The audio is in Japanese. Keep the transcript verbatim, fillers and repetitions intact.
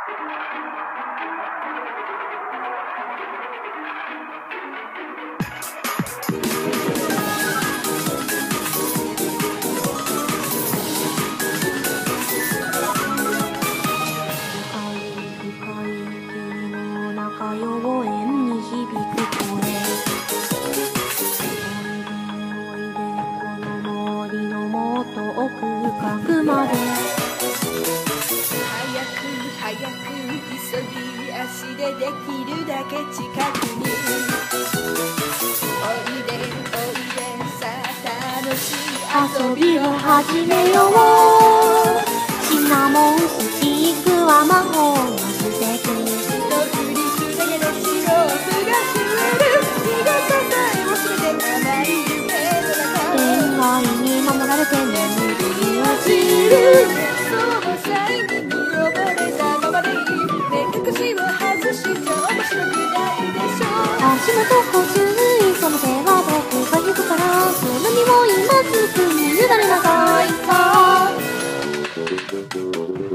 妖艶に響く声。おいでおいでこの森のもっと奥深くまで。 早く早く急ぎ足でできるだけ近くに。おいでおいでさあ楽しい遊びを始めよう。シナモンスティックは魔法のステーキ。恋愛に守られて眠り落ちる。 その際に見覚れたままでいい。目隠しを外して面白くないでしょ。 足元ご注意、その手は僕が引くから。その身を今すぐに委ねなさいさ。